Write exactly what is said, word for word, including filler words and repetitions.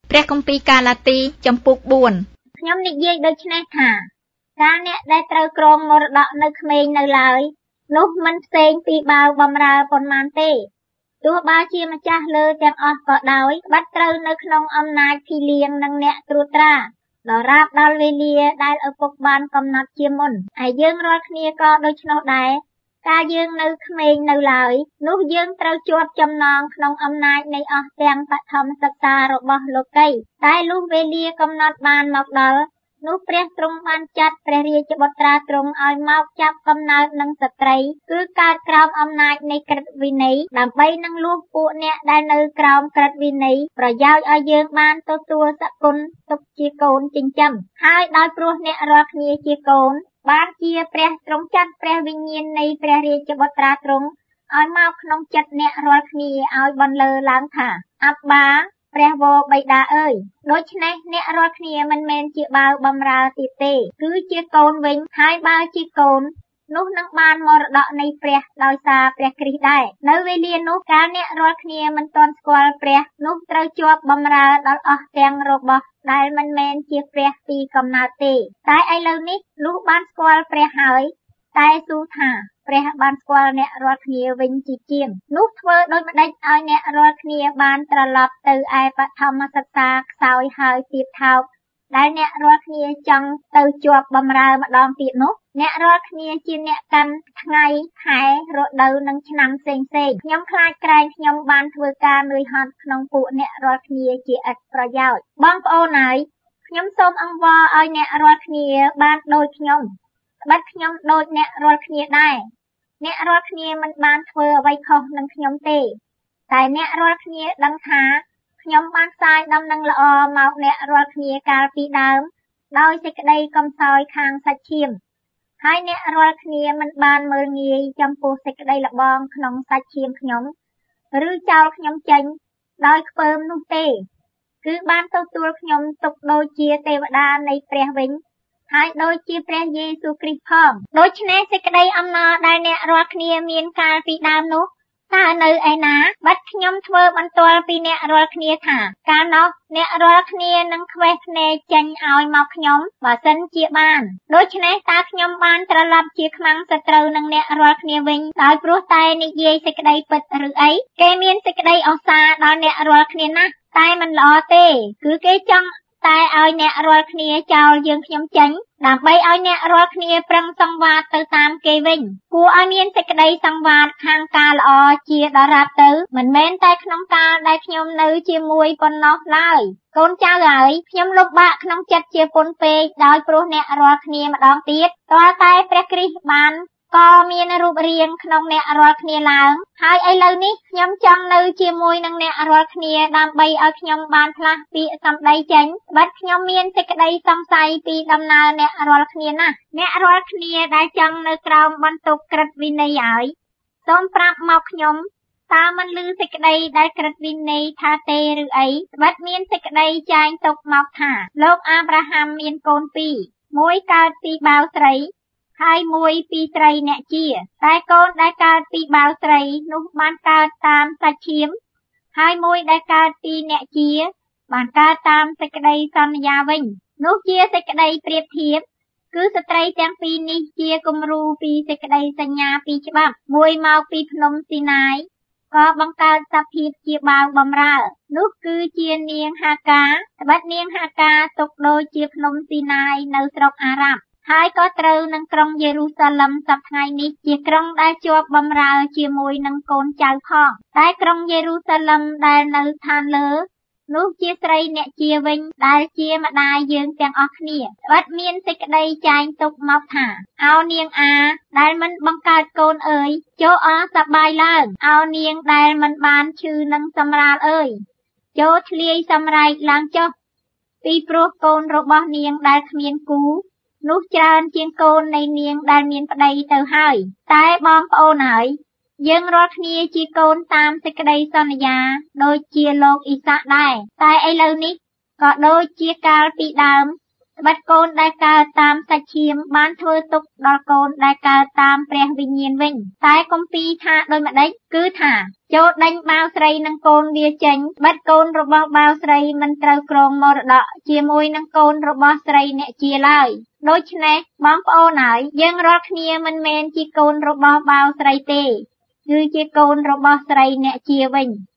ព្រះគម្ពីរកាឡាទីចំពុកបួនខ្ញុំនិយាយដូចនេះថាកាលអ្នកដែលត្រូវក្រងមរតកនៅក្មេងនៅឡើយនោះមិនផ្សេងពីបាវបំរើប៉ុន្មានទេទោះបើជាម្ចាស់លើទាំងអស់ក៏ដោយបាត់ត្រូវនៅក្នុងអំណាចភីលៀងនិងអ្នកត្រួតត្រាដល់រាបដល់វេលាដែលឪពុកបានកំណត់ជាមុនហើយយើងរាល់គ្នាក៏ដូច្នោះដែរកាលយើងនៅក្មេងនៅឡើយនោះយើងត្រូវជាប់ចំណងក្នុងអំណាចនៃអស់ទាំងបឋមសិក្សារបស់លោកីតែលុះវេលាកំណត់បានមកដល់នោះព្រះទ្រង់បានចាត់ព្រះរាជបុត្រាទ្រង់ឲ្យមកចាប់កំណើតនឹងស្ត្រីគឺកើតក្រោមអំណាចនៃក្រឹតវិន័យដើម្បីនឹងលួសពួកអ្នកដែលនៅក្រោមក្រឹតវិន័យប្រយោជន៍ឲ្យយើងបានទទួលសគុណទុកជាកូនចិញ្ចឹមហើយដោយព្រោះអ្នករាល់គ្នាជាកូនបានជាព្រះទ្រង់ចាត់ព្រះវិញ្ញាណនៃព្រះរាជបុត្រាទ្រង់ឲ្យមកក្នុងចិត្តអ្នករាល់គ្នាឲ្យបន្លឺឡើងថាអប្បាព្រះវរបិតាអើយដូច្នេះអ្នករាល់គ្នាមិនមែនជាបាវបំរើទៀតទេគឺជាកូនវិញហើយបើជាកូននោះនឹងបានមរតកនៃព្រះដោយសារព្រះគ្រីស្ទដែរនៅវេលានោះកាលអ្នករាល់គ្នាមិនទាន់ស្គាល់ព្រះនោះត្រូវជាប់បំរើដល់អស់ទាំងរបស់ដែលមិនមែនជាព្រះពីកំណើតទេតែឥឡូវនេះលុះបានស្គាល់ព្រះហើយតែសួរថាព្រះបានស្គាល់អ្នករាល់គ្នាវិញជាជាងនោះធ្វើដូចម្ដេចឲ្យអ្នករាល់គ្នាបានត្រឡប់ទៅឯបឋមសិក្សាខ្សោយហើយទៀតថោកដែលអ្នករាល់គ្នាចង់ទៅជាប់បំរើម្ដងទៀតនោះអ្នករាល់គ្នាជាអ្នកកាន់ថ្ងៃខែរដូវនិងឆ្នាំផ្សេងផ្សេងខ្ញុំខ្លាចក្រែងខ្ញុំបានធ្វើការនឿយហត់ក្នុងពួកអ្នករាល់គ្នាជាឥតប្រយោជន៍បងប្អូនហើយខ្ញុំសូមអង្វរឲ្យអ្នករាល់គ្នាបានដូចខ្ញុំត្បិតខ្ញុំដូចអ្នករាល់គ្នាដែរអ្នករាល់គ្នាមិនបានធ្វើអ្វីខុសនឹងខ្ញុំទេតែអ្នករាល់គ្នាដឹងថាខ្ញុំបានផ្សាយដំណឹងល្អមកអ្នករាល់គ្នាកាលពីដើមដោយសេចក្តីកំសោយខាងសាច់ឈាមហើយអ្នករាល់គ្នាមិនបានមើលងាយចំពោះសេចក្តីល្បងក្នុងសាច់ឈាមខ្ញុំឬចោលខ្ញុំចេញដោយខ្ពើមនោះទេគឺបានទទួលខ្ញុំទុកដូចជាទេវតានៃព្រះវិញហើយដូចជាព្រះយេស៊ូវគ្រីស្ទផងដូច្នេះសេចក្តីអំណរដែលអ្នករាល់គ្នាមានកាលពីដើមនោះតើនៅឯណាបាត់ខ្ញុំធ្វើបន្ទាល់ពីអ្នករាល់គ្នាថាកាលនោះអ្នករាល់គ្នានឹងខ្វេះភ្នែកចេញឲ្យមកខ្ញុំបើសិនជាបានដូច្នេះតើខ្ញុំបានត្រឡប់ជាខ្មាំងសត្រូវនឹងអ្នករាល់គ្នាវិញដោយព្រោះតែនិយាយសេចក្តីពិតឬអីគេមានសេចក្តីអសាដល់អ្នករាល់គ្នាណាស់តែមិនល្អទេគឺគេចង់តែឲ្យអ្នករាល់គ្នាចោលយើងខ្ញុំចេញដើម្បីឲ្យអ្នករាល់គ្នាប្រឹងសង្វាតទៅតាមគេវិញគួរឲ្យមានសេចក្តីសង្វាតខាងការល្អជាដរាបទៅមិនមែនតែក្នុងកាលដែលខ្ញុំនៅជាមួយប៉ុណ្ណោះឡើយកូនចៅហើយខ្ញុំលំបាកក្នុងចិត្តជាពន់ពេកដោយព្រោះអ្នករាល់គ្នាម្ដងទៀតទាល់តែព្រះគ្រីស្ទបានក៏មានរូបរាងក្នុងអ្នករាល់គ្នាឡើងហើយឥឡូវនេះខ្ញុំចង់នៅជាមួយនឹងអ្នករាល់គ្នាដើម្បីឲ្យខ្ញុំបានផ្លាស់ពាក្យសម្ដីចេញបាត់ខ្ញុំមានសេចក្តីសង្ស័យពីដំណើរអ្នករាល់គ្នាណាស់អ្នករាល់គ្នាដែលចង់នៅក្រោមបន្ទុកក្រឹតវិន័យហើយសូមប្រាប់មកខ្ញុំតើមិនឮសេចក្តីដែលក្រឹតវិន័យថាទេឬអីបាត់មានសេចក្តីចែងទុកមកថាលោកអាប់រ៉ាហាំមានកូនពីរមួយកើតពីបាវស្រីហើយមួយពីស្រីអ្នកជាតែកូនដែលកើតពីបាវស្រីនោះបានកើតតាមសាច់ឈាមហើយមួយដែលកើតពីអ្នកជាបានកើតតាមសេចក្តីសន្យាវិញនោះជាសេចក្តីប្រៀបធៀបគឺស្ត្រីទាំងពីរនេះជាគំរូពីសេចក្តីសញ្ញាពីច្បាប់មួយមកពីភ្នំស៊ីណាយក៏បង្កើតសភាពជាបាវបំរើនោះគឺជានាងហាកាត្បិតនាងហាកាទុកដូចជាភ្នំស៊ីណាយនៅស្រុកអារ៉ាប់ហើយក៏ត្រូវនឹងក្រុងយេរូសាឡឹមសប្តាហ៍នេះជាក្រុងដែលជាប់បម្រើជាមួយនឹងកូនចៅផងតែក្រុងយេរូសាឡឹមដែលនៅឋានលើនោះជាស្រីអ្នកជាវិញដែលជាម្ដាយយើងទាំងអស់គ្នាត្បិតមានសេចក្តីចែងទុកមកថាឱនាងអាដែលមិនបង្កើតកូនអើយចូលអសប្បាយឡើងឱនាងដែលមិនបានឈឺនឹងសម្រាលអើយចូលធ្លាយសម្រែកឡើងចុះពីព្រោះកូនរបស់នាងដែលគ្មានគូនោះច្រើនជាងកូននៃនាងដែលមានប្តីទៅហើយតែបងប្អូនហើយយើងរាល់គ្នាជាកូនតាមសេចក្តីសន្យាដូចជាលោកអ៊ីសាក់ដែរតែឥឡូវនេះក៏ដូចជាកាលពីដើមត្បិតកូនដែលកើតតាមសាច់ឈាមបានធ្វើទុកដល់កូនដែលកើតតាមព្រះវិញ្ញាណវិញតែគម្ពីរថាដូចម្ដេចគឺថាចូលដេញបាវស្រីនិងកូនវាចេញត្បិតកូនរបស់បាវស្រីមិនត្រូវគ្រងមរតកជាមួយនឹងកូនរបស់ស្រីអ្នកជាឡើយដូច្នេះបងប្អូនហើយយើងរាល់គ្នាមិនមែនជាកូនរបស់បាវស្រីទេគឺជាកូនរបស់ស្រីអ្នកជាវិញ